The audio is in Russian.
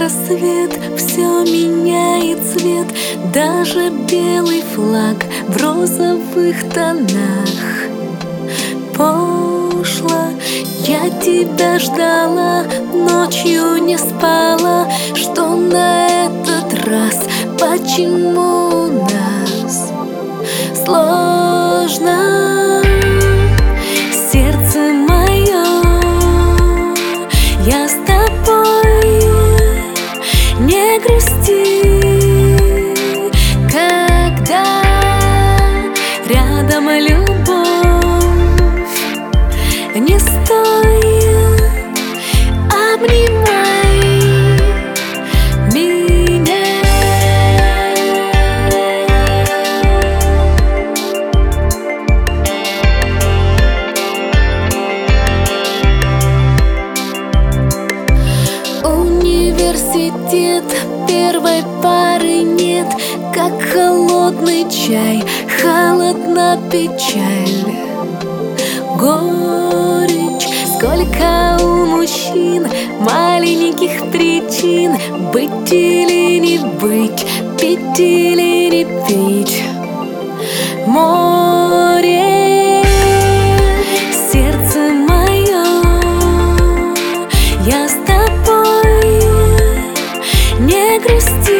рассвет все меняет цвет, даже белый флаг в розовых тонах. Пошло, я тебя ждала, ночью не спала. Что на этот раз, почему нас сложно? Сердце мое, я с тобой, не грусти, когда рядом любовь. Не стоит, обнимай меня. Университет, первой пары нет, как холодный чай, холодна печаль. Горечь, сколько у мужчин маленьких причин быть или не быть, пить или не пить. Море, сердце мое, я с тобой, не грусти.